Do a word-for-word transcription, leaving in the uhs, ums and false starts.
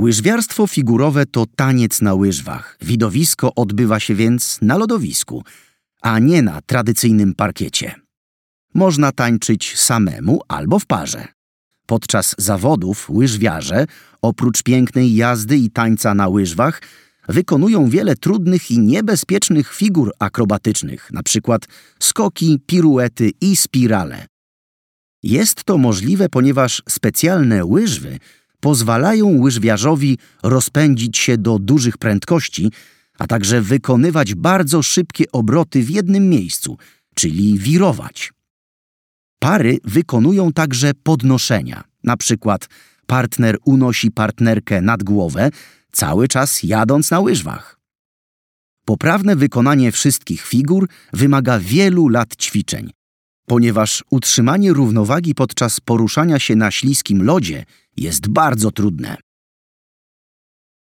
Łyżwiarstwo figurowe to taniec na łyżwach. Widowisko odbywa się więc na lodowisku, a nie na tradycyjnym parkiecie. Można tańczyć samemu albo w parze. Podczas zawodów łyżwiarze, oprócz pięknej jazdy i tańca na łyżwach, wykonują wiele trudnych i niebezpiecznych figur akrobatycznych, np. skoki, piruety i spirale. Jest to możliwe, ponieważ specjalne łyżwy pozwalają łyżwiarzowi rozpędzić się do dużych prędkości, a także wykonywać bardzo szybkie obroty w jednym miejscu, czyli wirować. Pary wykonują także podnoszenia. Na przykład partner unosi partnerkę nad głowę, cały czas jadąc na łyżwach. Poprawne wykonanie wszystkich figur wymaga wielu lat ćwiczeń, ponieważ utrzymanie równowagi podczas poruszania się na śliskim lodzie jest bardzo trudne.